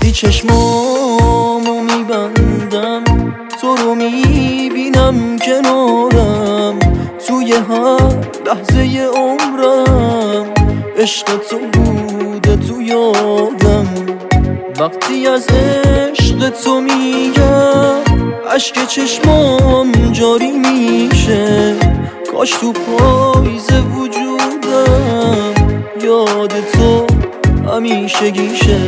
وقتی چشمامو میبندم تو رو میبینم کنارم، توی هر لحظه عمرم عشق تو بوده تو یادم. وقتی از عشق تو میگم اشک چشمام جاری میشه، کاش تو پاییز وجودم یاد تو همیشه گیشه.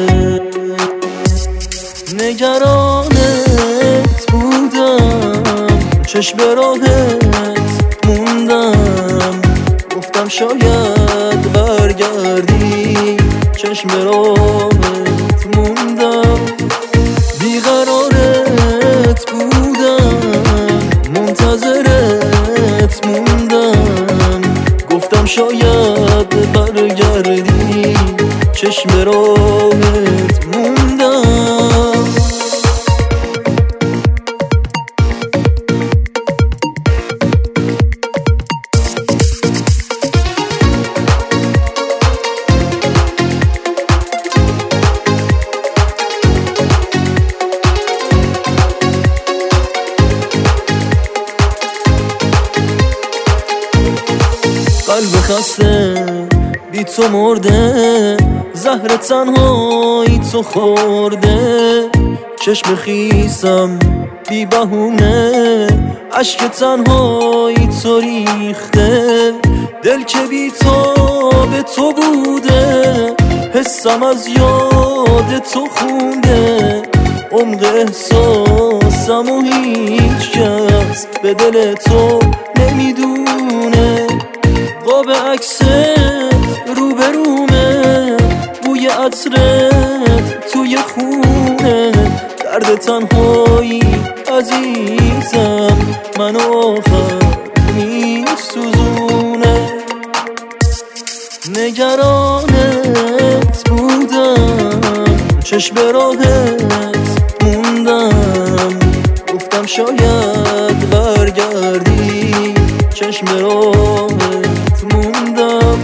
نگرانت بودم چشم به راهت موندم، گفتم شاید برگردی چشم به راهت موندم. بیقرارت بودم منتظرت موندم، گفتم شاید برگردی چشم به راهت موندم. قلب خسته بی تو مرده، زهر تنهایی تو خورده، چشم خیسم بی بهونه اشک تنهایی تو ریخته. دل که بی تو به تو بوده، حسم از یاد تو خونده، عمق احساسم و هیچ کس به دل تو نمیدونه. قاب عکست روبرومه، بوی عطرت توی خونه، درد تنهایی عزیزم منو آخر میسوزونه. نگرانت بودم چشم به راهت موندم، گفتم شاید برگردی چشم به راهت موندم.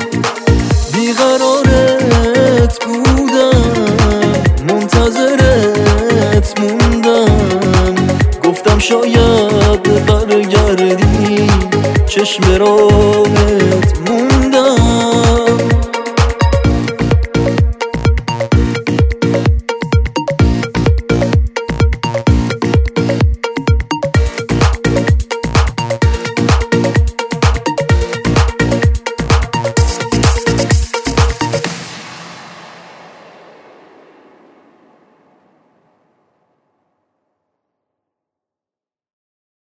بیقرارت بودم منتظرت موندم، گفتم شاید برگردی چشم به راهت